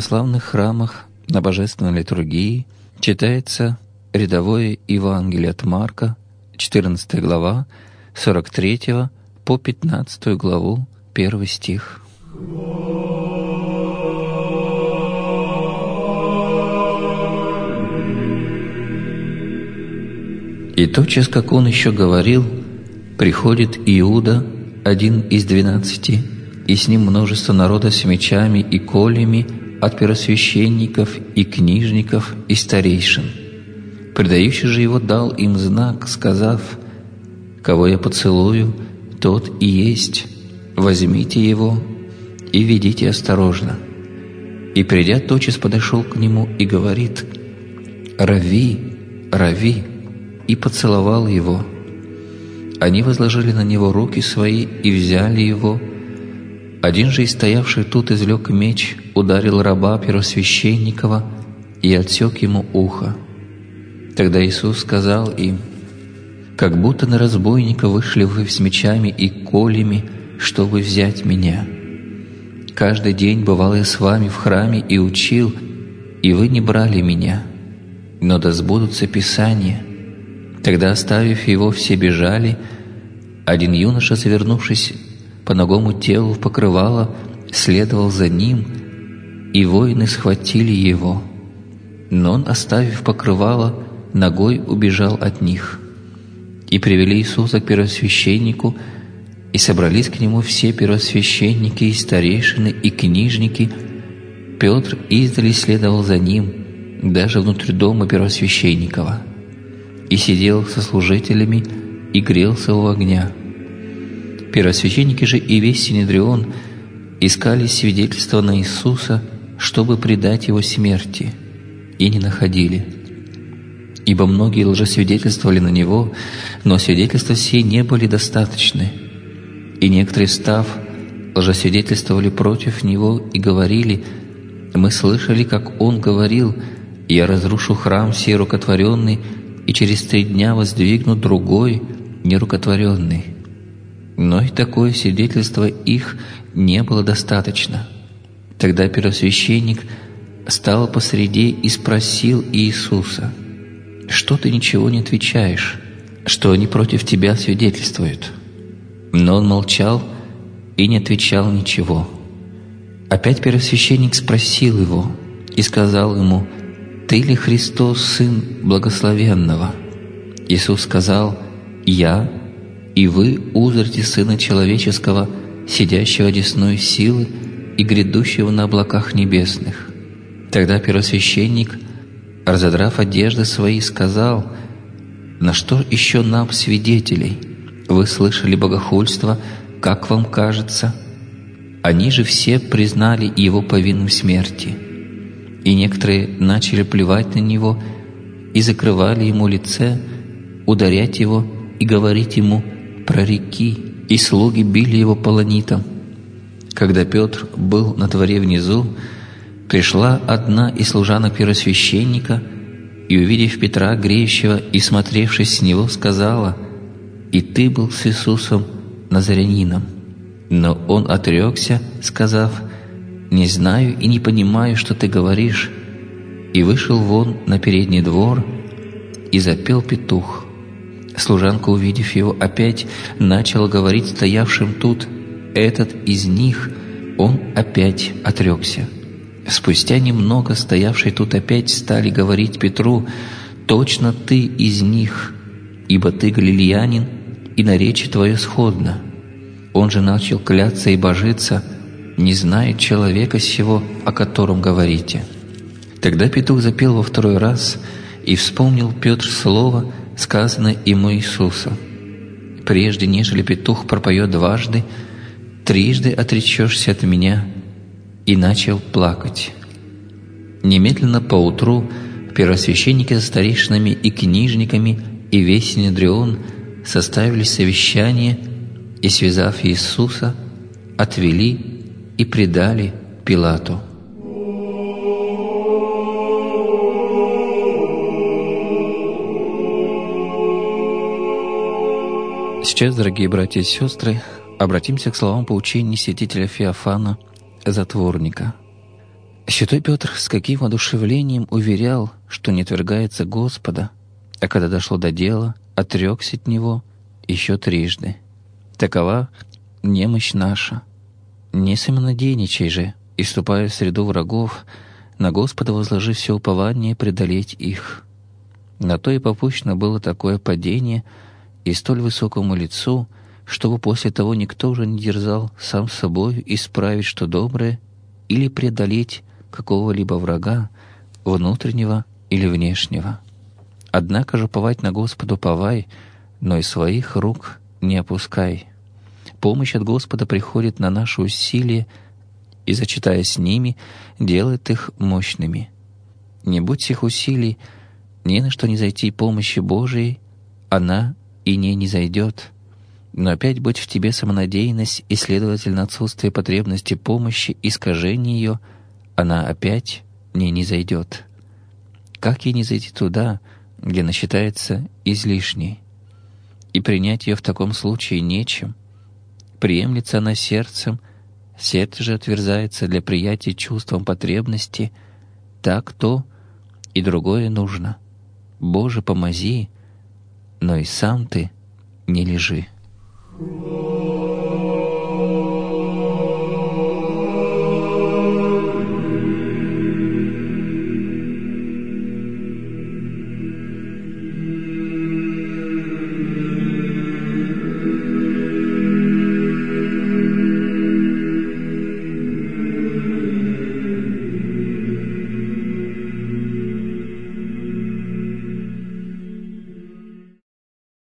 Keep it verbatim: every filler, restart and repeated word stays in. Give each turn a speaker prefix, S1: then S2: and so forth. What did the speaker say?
S1: православных храмах на Божественной литургии читается рядовое Евангелие от Марка, четырнадцатая глава, сорок третьего по пятнадцатую главу, первый стих. И тотчас, как он еще говорил, приходит Иуда, один из двенадцати, и с ним множество народа с мечами и кольями от первосвященников и книжников и старейшин. Предающий же его дал им знак, сказав: «Кого я поцелую, тот и есть, возьмите его и ведите осторожно». И, придя, тотчас подошел к нему и говорит: «Рави, рави», и поцеловал его. Они возложили на него руки свои и взяли его. Один же из стоявших тут извлек меч, ударил раба первосвященникова и отсек ему ухо. Тогда Иисус сказал им: «Как будто на разбойника вышли вы с мечами и кольями, чтобы взять меня. Каждый день бывал я с вами в храме и учил, и вы не брали меня. Но да сбудутся Писания». Тогда, оставив его, все бежали. Один юноша, завернувшись по ногому телу в покрывало, следовал за ним, и воины схватили его. Но он, оставив покрывало, ногой убежал от них. И привели Иисуса к первосвященнику, и собрались к нему все первосвященники и старейшины и книжники. Петр издали следовал за ним, даже внутрь дома первосвященникова, и сидел со служителями и грелся у огня. Первосвященники же и весь Синедрион искали свидетельства на Иисуса, чтобы предать Его смерти, и не находили. Ибо многие лжесвидетельствовали на Него, но свидетельства сии не были достаточны. И некоторые, став, лжесвидетельствовали против Него и говорили: «Мы слышали, как Он говорил: я разрушу храм сей рукотворенный, и через три дня воздвигну другой, нерукотворенный». Но и такое свидетельство их не было достаточно. Тогда первосвященник стал посреди и спросил Иисуса: «Что ты ничего не отвечаешь? Что они против тебя свидетельствуют?» Но он молчал и не отвечал ничего. Опять первосвященник спросил его и сказал ему: «Ты ли Христос, Сын Благословенного?» Иисус сказал: «Я, и вы узрите Сына Человеческого, сидящего одесную силы и грядущего на облаках небесных». Тогда первосвященник, разодрав одежды свои, сказал: «На что еще нам свидетелей? Вы слышали богохульство, как вам кажется?» Они же все признали его повинным смерти. И некоторые начали плевать на него и закрывали ему лице, ударять его и говорить ему: «Прореки», и слуги били его полонитом. Когда Петр был на дворе внизу, пришла одна из служанок первосвященника и, увидев Петра, греющего, и смотревшись с него, сказала: «И ты был с Иисусом Назарянином». Но он отрекся, сказав: «Не знаю и не понимаю, что ты говоришь», и вышел вон на передний двор, и запел петух. Служанка, увидев его, опять начала говорить стоявшим тут: «Этот из них». Он опять отрекся. Спустя немного стоявшие тут опять стали говорить Петру: «Точно ты из них, ибо ты галилеянин, и наречие твое сходно». Он же начал кляться и божиться: «Не знает человека сего, о котором говорите». Тогда петух запел во второй раз, и вспомнил Петр слово, сказанное ему Иисусом: «Прежде, нежели петух пропоет дважды, трижды отречешься от меня», и начал плакать. Немедленно поутру первосвященники со старейшинами и книжниками и весь Синедрион составили совещание и, связав Иисуса, отвели и предали Пилату. Сейчас, дорогие братья и сестры, обратимся к словам поучений святителя Феофана Затворника. Святой Петр с каким воодушевлением уверял, что не отвергается Господа, а когда дошло до дела, отрекся от Него еще трижды. Такова немощь наша. Не самонадеянничай же, и, вступая в среду врагов, на Господа возложи все упование преодолеть их. На то и попущено было такое падение и столь высокому лицу, чтобы после того никто уже не дерзал сам собой исправить что доброе или преодолеть какого-либо врага, внутреннего или внешнего. Однако же уповать на Господа уповай, но и своих рук не опускай. Помощь от Господа приходит на наши усилия и, зачитая с ними, делает их мощными. Не будь сих усилий, ни на что не зайти помощи Божией, она и не не зайдет. Но опять будь в тебе самонадеянность и, следовательно, отсутствие потребности помощи, искажение ее, она опять не не зайдет. Как ей не зайти туда, где она считается излишней? И принять ее в таком случае нечем. Приемлется она сердцем, сердце же отверзается для приятия чувством потребности, так то и другое нужно. Боже, помози, но и сам ты не лежи.